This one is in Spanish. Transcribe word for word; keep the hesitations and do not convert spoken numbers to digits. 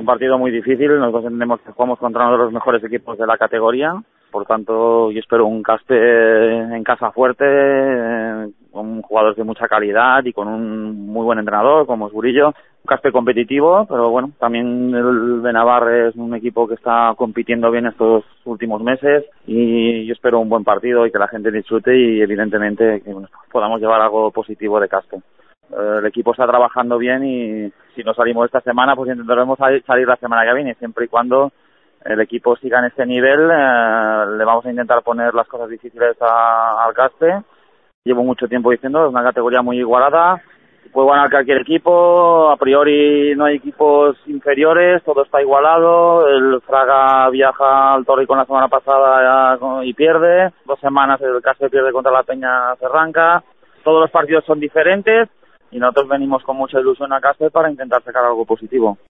partido muy difícil, nosotros entendemos que jugamos contra uno de los mejores equipos de la categoría, por tanto yo espero un Caspe en casa fuerte, eh, con jugadores de mucha calidad y con un muy buen entrenador como es Burillo, un Caspe competitivo, pero bueno, también el Benabarre es un equipo que está compitiendo bien estos últimos meses y yo espero un buen partido y que la gente disfrute y evidentemente que bueno, podamos llevar algo positivo de Caspe. El equipo está trabajando bien y si no salimos esta semana pues intentaremos salir la semana que viene, siempre y cuando el equipo siga en este nivel. Eh, le vamos a intentar poner las cosas difíciles a, al Caspe. Llevo mucho tiempo diciendo, es una categoría muy igualada, puede ganar cualquier equipo, a priori no hay equipos inferiores, todo está igualado. El Fraga viaja al Torrico la semana pasada y pierde, dos semanas el Caspe pierde contra la Peña Cerranca, todos los partidos son diferentes y nosotros venimos con mucha ilusión a Caspe para intentar sacar algo positivo.